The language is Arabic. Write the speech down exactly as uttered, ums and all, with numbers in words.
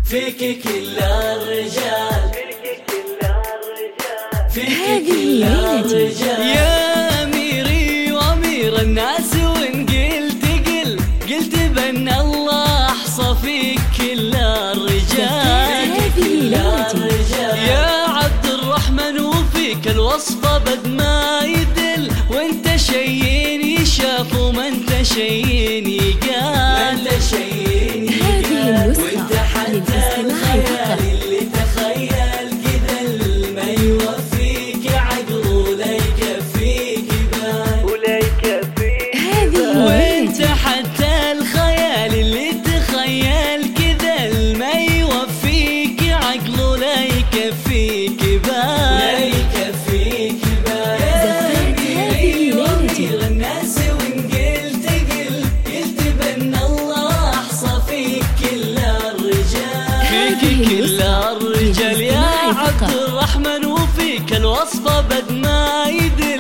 فيك كل الرجال، فيك كل الرجال يا أميري وأمير الناس، وإن قلت قل قلت بأن الله أحصى فيك كل الرجال. يا عبد الرحمن وفيك الوصفة بد ما يدل، وانت شيين يشاف وما انت شيين يقال. انت شيين يقال وانت حتى الخيال اللي تخيل كذا ما يوفيك عقل ولا يكفيك بال ولا يكفيك بال. وانت حتى الخيال اللي تخيل كذا ما يوفيك عقل ولا يكفيك بال ولا يكفيك بال. يا أميري وأمير الناس، وإن قلت قل قلت بأن الله أحصى فيك كل الرجال، فيك كل الرجال يا عبد الرحمن، وفيك الوصفة بد ما يدل،